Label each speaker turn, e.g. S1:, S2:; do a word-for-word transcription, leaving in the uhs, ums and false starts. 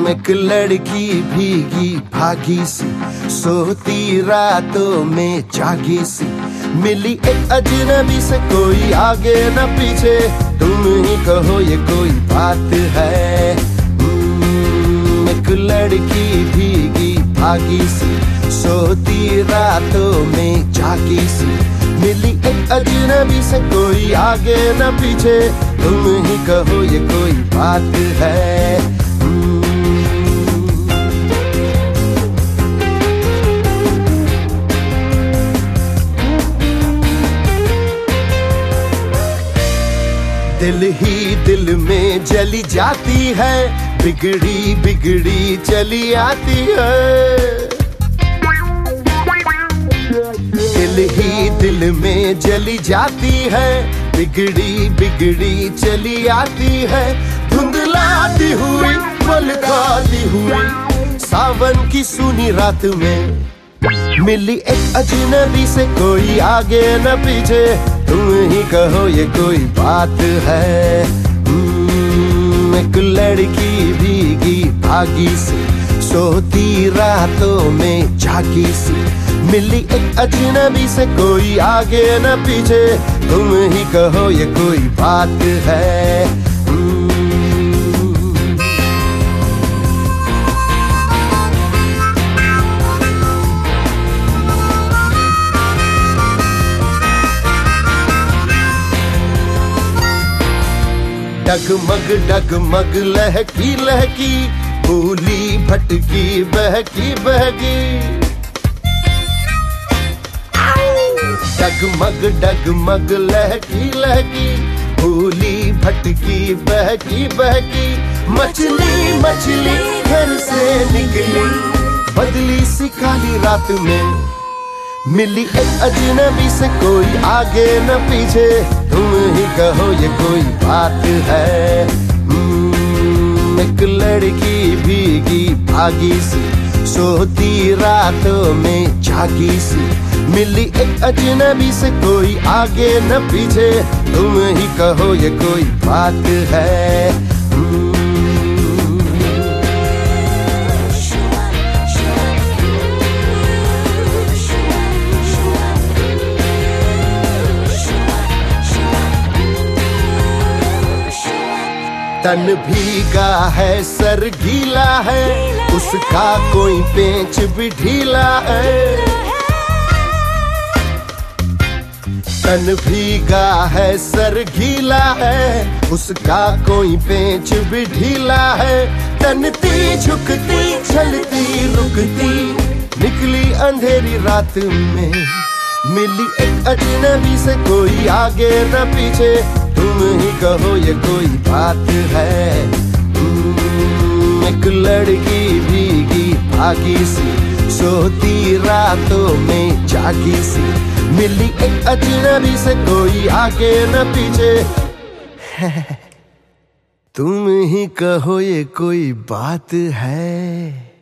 S1: एक लड़की भीगी भागी सी, सोती रातों में जागी सी, मिली एक अजनबी से, कोई आगे न पीछे, तुम ही कहो ये कोई बात है। एक लड़की भीगी भागी सी, सोती रातों में जागी सी, मिली एक अजनबी से, कोई आगे न पीछे, तुम ही कहो ये कोई बात है। दिल ही दिल में जली जाती है, बिगड़ी बिगड़ी चली आती है। दिल ही दिल में जली जाती है, बिगड़ी बिगड़ी चली आती है। धुंधलाती हुई मलकाती हुई सावन की सुनी रात में, मिली एक अजनबी से, कोई आगे न पीछे, तुम ही कहो ये कोई बात है। एक लड़की भीगी भागी सी, सोती रातों में जागी सी, मिली एक अजनबी से, कोई आगे न पीछे, तुम ही कहो ये कोई बात है। डगमग डगमग लहकी लहकी, भूली भटकी बहकी बहकी। डगमग डगमग लहकी लहकी, भूली भटकी बहकी बहकी। मछली मछली घर से निकली, बदली सी काली रात में, मिली एक अजनबी से, कोई आगे न पीछे, तुम ही कहो ये कोई बात है। एक लड़की भीगी भागी सी, सोती रातों में जागी सी, मिली एक अजनबी से, कोई आगे न पीछे, तुम ही कहो ये कोई बात है। तन भीगा है सर गीला है, उसका कोई पेंच भी ढीला है। तन भीगा है सर गीला है, उसका कोई पेंच भी ढीला है। तनती झुकती चलती रुकती, निकली अंधेरी रात में, मिली एक अजनबी से, कोई आगे न पीछे, तुम ही कहो ये कोई बात है। एक लड़की भीगी भागी सी, सोती रातों में जागी सी, मिली एक अजनबी से, कोई आगे न पीछे, तुम ही कहो ये कोई बात है।